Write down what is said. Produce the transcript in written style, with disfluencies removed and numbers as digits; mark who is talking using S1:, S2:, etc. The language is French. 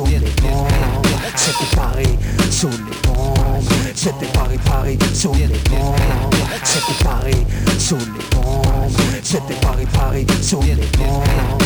S1: sous les bombes. C'était Paris sous les bombes. C'était Paris, Paris sous les bombes. C'était Paris sous les bombes. C'était Paris, Paris sous les bombes.